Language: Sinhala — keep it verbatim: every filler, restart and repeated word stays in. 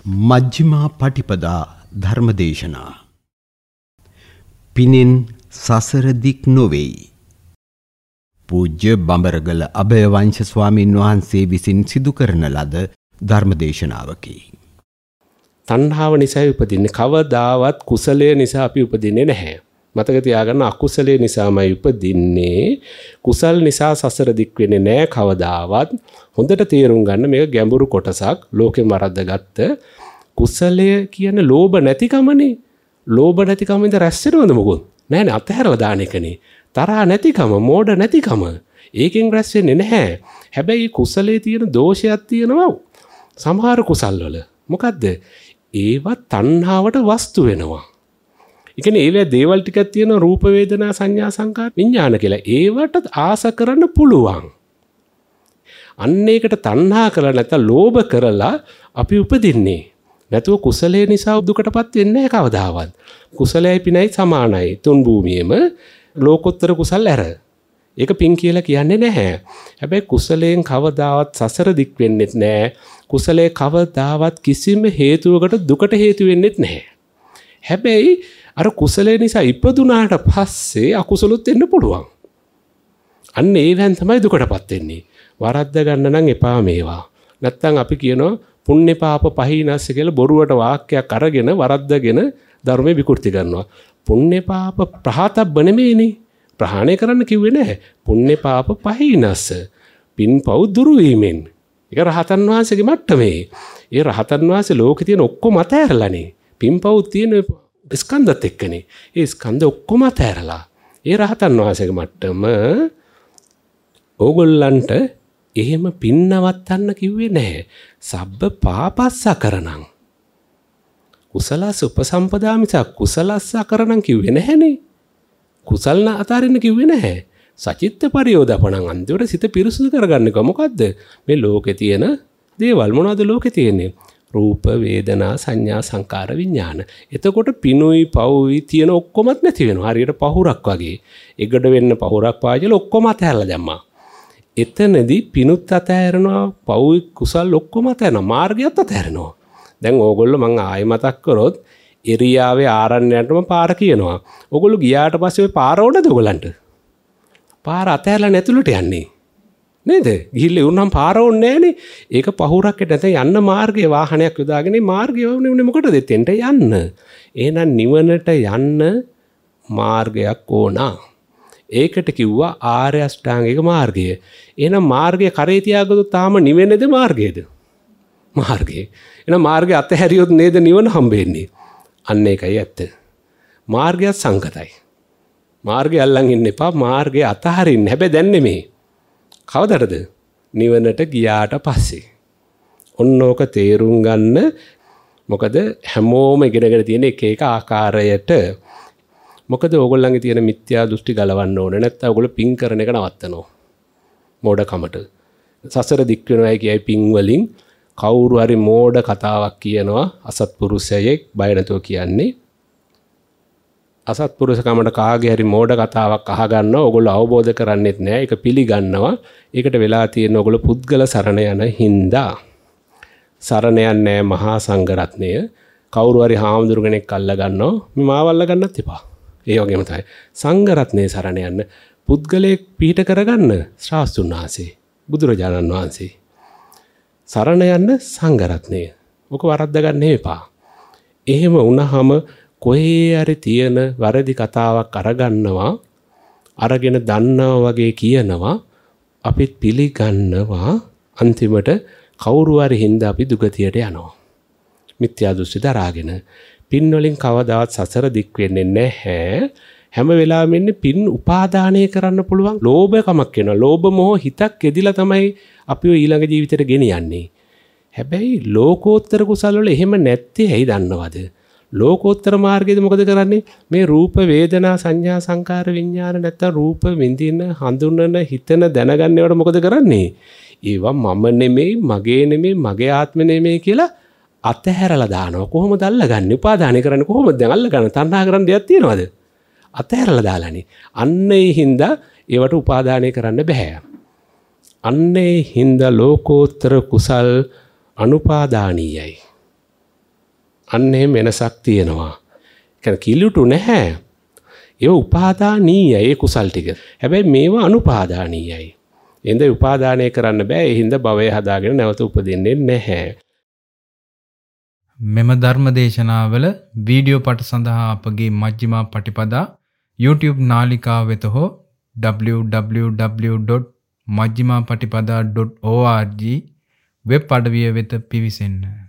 මජ්ක්‍ධිමා පටිපදා ධර්මදේශනා. පිනෙන් සසර දික් නොවේයි. පූජ්‍ය බඹරගල අභයවංශ ස්වාමීන් වහන්සේ විසින් සිදු කරන ලද ධර්මදේශනාවකි. තණ්හාව නිසා උපදින්නේ, කවදාවත් කුසලයේ නිසා අපි උපදින්නේ නැහැ. මතක තියාගන්න, අකුසලයේ නිසාමයි උපදින්නේ. කුසල් නිසා සසර දික් වෙන්නේ නැහැ කවදාවත්. හොඳට තේරුම් ගන්න, මේක ගැඹුරු කොටසක්. ලෝකෙ මරද්දගත්ත කුසලය කියන්නේ ලෝභ නැතිකමනේ. ලෝභ නැතිකමින්ද රැස් වෙනවද මොකොත්? නෑනේ, අතහැරලා දාන එකනේ. තරහ නැතිකම, මෝඩ නැතිකම. ඒකෙන් රැස් වෙන්නේ නැහැ. හැබැයි කුසලයේ තියෙන දෝෂයක් තියෙනවා සමහර කුසල් වල. මොකද්ද? ඒවා තණ්හාවට වස්තු වෙනවා. ඒ කියන්නේ ඒවැ දේවල් ටිකක් තියෙන රූප වේදනා සංඥා සංකාර විඥාන කියලා. ඒවට ආස කරන්න පුළුවන්. අන්න ඒකට තණ්හා කරලා නැත්නම් ලෝභ කරලා අපි උපදින්නේ. නැතුව කුසලයේ නිසා දුකටපත් වෙන්නේ නැහැ කවදාවත්. කුසලයයි පිනයි සමානයි. තුන් භූමියේම ලෝකෝත්තර කුසල් ඇර. ඒක පින් කියලා කියන්නේ නැහැ. හැබැයි කුසලයෙන් කවදාවත් සසර දික් වෙන්නේත් නැහැ. කුසලයේ කවදාවත් කිසිම හේතුවකට දුකට හේතු වෙන්නේත් නැහැ. හැබැයි අර කුසලයේ නිසා ඉපදුනාට පස්සේ අකුසලොත් වෙන්න පුළුවන්. අන්න ඒවෙන් තමයි දුකටපත් වෙන්නේ. වරද්ද ගන්න නම් එපා මේවා. නැත්තම් අපි කියනවා පුණ්‍ය පාප පහිනස්ස කියලා බොරුවට වාක්‍යයක් අරගෙන වරද්දගෙන ධර්මයේ විකෘති කරනවා. පුණ්‍ය පාප ප්‍රහාතබ්බ නෙමෙයිනේ. ප්‍රහාණය කරන්න කිව්වේ නැහැ. පුණ්‍ය පාප පහිනස්ස. පින් පව් දුරු වීමෙන්. ඒක රහතන් වහන්සේගේ මට්ටමේ. ඒ රහතන් වහන්සේ ලෝකේ තියෙන ඔක්කොම අතහැරලානේ. පින් පව් තියෙන ස්කන්ධත් එක්කනේ. ඒ ස්කන්ධ ඔක්කොම අතහැරලා. ඒ රහතන් වහන්සේගේ මට්ටම ඕගොල්ලන්ට එහෙම පින් නවත්තන්න කිව්වේ නැහැ. සබ්බ පාපස්සකරණං. කුසලස උපසම්පදා මිසක් කුසලස්ස කරණං කිව්වේ නැහනේ. කුසල්න අතාරින්න කිව්වේ නැහැ. සචිත්ත පරියෝදපණං. අන්තිමට සිත පිරිසුදු කරගන්න එක මොකද්ද? මේ ලෝකේ තියෙන දේවල් මොනවද ලෝකේ තියෙන්නේ? රූප වේදනා සංඥා සංකාර විඥාන. එතකොට පිනුයි පවුයි තියෙන ඔක්කොමත් නැති වෙනවා. හරියට පහුරක් වගේ. එගඩ වෙන්න පහුරක් පාජල ඔක්කොම අතහැරලා දැම්මා. එතනදී පිනුත් අතහැරනවා, පවුයි කුසල් ඔක්කොම අතහැරනවා, මාර්ගයත් අතහැරනවා. දැන් ඕගොල්ලෝ මං ආයෙ මතක් කරොත් එරියාවේ ආරණ්‍යයටම පාර කියනවා. ඕගොල්ලෝ ගියාට පස්සේ ওই පාර ඕනද ඕගලන්ට? පාර අතහැරලා නැතුළට යන්නේ. නේද? ගිහිල්ලා උන්නම් පාර ඕනේ නැහනේ. ඒක පහුරක් නැත්නම් යන්න මාර්ගයේ වාහනයක් යොදාගෙන මාර්ගය වුණේ මොකටද? එතෙන්ට යන්න. එහෙනම් නිවනට යන්න මාර්ගයක් ඕනා. ඒකට කිව්වා ආර්ය අෂ්ටාංගික මාර්ගය. එහෙනම් මාර්ගය කරේ තියාගත්තොත් තාම නිවෙන්නේද මාර්ගයේද? මාර්ගය. එහෙනම් මාර්ගය අතහැරියොත් නේද නිවන හම්බෙන්නේ? අන්න ඒකයි ඇත්ත. මාර්ගය සංගතයි. මාර්ගය අල්ලන් ඉන්න එපා. මාර්ගය අතහරින්න. හැබැයි දැන් නෙමෙයි. කවදටද? නිවනට ගියාට පස්සේ. ඔන්නෝක තේරුම් ගන්න. මොකද හැමෝම ඉගෙනගෙන තියෙන එක එක ආකාරයට. මොකද ඕගොල්ලන්ගේ තියෙන මිත්‍යා දෘෂ්ටි ගලවන්න ඕනේ. නැත්නම් ඕගොල්ලෝ පින් කරන එක නවත්තනවා. මෝඩකමට. සසර දික් වෙනවායි කියයි පින් වලින් කවුරු හරි මෝඩ කතාවක් කියනවා. අසත්පුරුෂයෙක් බය නැතුව කියන්නේ. අසත්පුරුෂකමට කාගේ හරි මෝඩ කතාවක් අහගන්නවා. ඕගොල්ලෝ අවබෝධ කරන්නේත් නැහැ. ඒක පිළිගන්නවා. ඒකට වෙලා තියෙන ඕගොල්ලෝ පුද්ගල සරණ යන හින්දා. සරණ යන්නේ මහා සංඝරත්නය. කවුරු හරි හාමුදුරු කෙනෙක් අල්ල ගන්නවා. මේ මාව අල්ල ගන්නත් එපා. ඒ වගේම තමයි සංඝරත්නයේ සරණ යන්න. පුද්ගලයෙක් පිහිට කරගන්න ශාස්ත්‍රුන් වහන්සේ, බුදුරජාණන් වහන්සේ. සරණ යන්න සංඝරත්නය. ඔක වරද්ද ගන්න එපා. එහෙම වුණාම කොහේ හරි තියෙන වැරදි කතාවක් අරගන්නවා. අරගෙන දන්නවා වගේ කියනවා. අපිත් පිළිගන්නවා. අන්තිමට කවුරු හරි හින්දා අපි දුගතියට යනවා. මිත්‍යා දෘෂ්ටි දරාගෙන. පින් වලින් කවදාවත් සසර දික් වෙන්නේ නැහැ. හැම වෙලාවෙම ඉන්නේ පින් උපාදානය කරන්න පුළුවන් ලෝභකමක් වෙනවා. ලෝභ මොහ හිතක් එදිලා තමයි අපි ඔය ඊළඟ ජීවිතේට ගෙනියන්නේ. හැබැයි ලෝකෝත්තර කුසල වල එහෙම නැත්තේ ඇයි දන්නවද? ලෝකෝත්තර මාර්ගයේද මොකද කරන්නේ? මේ රූප වේදනා සංඥා සංකාර විඥාන නැත්තම් රූප විඳින හඳුනන හිතන දැනගන්නවට මොකද කරන්නේ? ඒවා මම නෙමෙයි, මගේ නෙමෙයි, මගේ ආත්ම නෙමෙයි කියලා අතහැරලා දානවා. කොහොමද අල්ලගන්නේ? උපාදානය කරන්නේ කොහොමද? දැන් අල්ලගන්න තණ්හා කරන්න දෙයක් තියනවද? අතහැරලා දාලානේ. අන්න ඒ හින්දා ඒවට උපාදානය කරන්න බෑ. අන්න ඒ හින්දා ලෝකෝත්තර කුසල් අනුපාදානීයයි. අන්න එහෙම වෙනසක් තියෙනවා. ඒ කිලුටු නැහැ. ඒ උපාදානීයයි ඒ කුසල් ටික. හැබැයි මේවා අනුපාදානීයයි. එහෙනම් උපාදානය කරන්න බෑ. ඒ හින්දා භවය හදාගෙන නැවත උපදින්නේ නැහැ. මෙම ධර්ම දේශනාවල වීඩියෝ පට සඳහා අපගේ මජ්ක්‍ධිමා පටිපදා YouTube නාලිකාව වෙත හෝ double-u double-u double-u dot majjhimaapatipada dot org web අඩවිය වෙත පිවිසෙන්න.